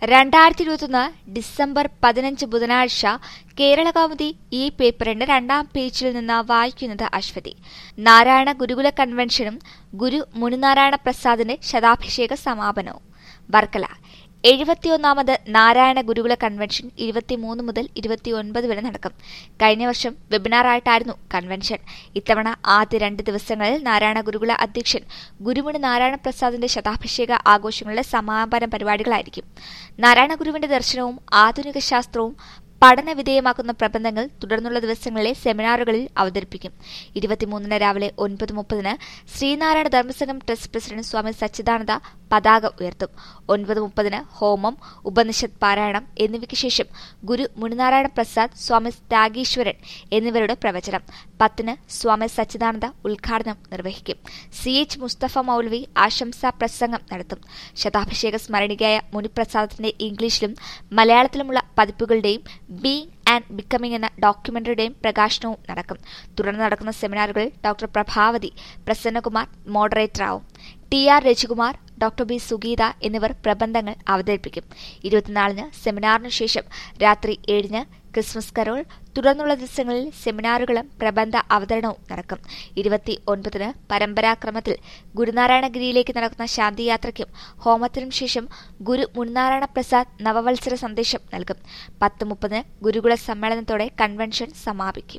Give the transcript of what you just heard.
2021 December 15 ബുധനാഴ്ച കേരളകൗമുദി ഈ പേപ്പറിന്റെ 2ാം പേജിൽ നിന്ന് വായിക്കുന്നത് അശ്വതി. നാരായണ ഗുരുകുല കൺവെൻഷനും ഗുരു മുനിനാരായണ പ്രസാദിന്റെ ശതാഭിഷേക സമാപനവും. വർക്കല 71ാമത് നാരായണ ഗുരുകുല കൺവെൻഷൻ 23 മുതൽ 29 വരെ നടക്കും. കഴിഞ്ഞ വർഷം വെബിനാറായിട്ടായിരുന്നു കൺവെൻഷൻ. ഇത്തവണ ആദ്യ 2 ദിവസങ്ങളിൽ നാരായണ ഗുരുകുല അധ്യക്ഷൻ ഗുരുമുനി നാരായണ പ്രസാദിന്റെ ശതാഭിഷേക ആഘോഷങ്ങളുടെ സമാപന പരിപാടികളായിരിക്കും. നാരായണ ഗുരുവിന്റെ ദർശനവും ആധുനിക ശാസ്ത്രവും പഠനവിധേയമാക്കുന്ന പ്രബന്ധങ്ങൾ തുടർന്നുള്ള ദിവസങ്ങളിലെ സെമിനാറുകളിൽ അവതരിപ്പിക്കും. 23 രാവിലെ 9:30 ശ്രീനാരായണ ധർമ്മസംഘം ട്രസ്റ്റ് പ്രസിഡന്റ് സ്വാമി സച്ചിദാനന്ദ പതാക ഉയർത്തും. 9:30 ഹോമം, ഉപനിഷത്ത് പാരായണം എന്നിവയ്ക്ക് ശേഷം ഗുരു മുനിനാരായണ പ്രസാദ്, സ്വാമി ത്യാഗീശ്വരൻ എന്നിവരുടെ പ്രവചനം. 10 സ്വാമി സച്ചിദാനന്ദ ഉദ്ഘാടനം നിർവഹിക്കും. CH മുസ്തഫ മൗലവി ആശംസാ പ്രസംഗം നടത്തും. ശതാഭിഷേക സ്മരണികയായ മുനിപ്രസാദത്തിന്റെ ഇംഗ്ലീഷിലും മലയാളത്തിലുമുള്ള പതിപ്പുകളുടെയും ബീയിങ് ആൻഡ് ബിക്കമിങ് എന്ന ഡോക്യുമെന്ററിയുടെയും പ്രകാശനവും നടക്കും. തുടർന്ന് നടക്കുന്ന സെമിനാറുകളിൽ ഡോക്ടർ പ്രഭാവതി പ്രസന്നകുമാർ മോഡറേറ്ററാവും. TR Rajikumar, doctor B Sugeetha എന്നിവർ പ്രബന്ധങ്ങൾ അവതരിപ്പിക്കും. 24 സെമിനാറിനു ശേഷം രാത്രി 7 ക്രിസ്മസ് കരോൾ. തുടർന്നുള്ള ദിവസങ്ങളിൽ സെമിനാറുകളും പ്രബന്ധ അവതരണവും നടക്കും. 29 പരമ്പരാക്രമത്തിൽ ഗുരുനാരായണഗിരിയിലേക്ക് നടക്കുന്ന ശാന്തിയാത്രയ്ക്കും ഹോമത്തിനും ശേഷം ഗുരു മുനിനാരായണ പ്രസാദ് നവവത്സര സന്ദേശം നൽകും. 10:30 ഗുരുകുല സമ്മേളനത്തോടെ കൺവെൻഷൻ സമാപിക്കും.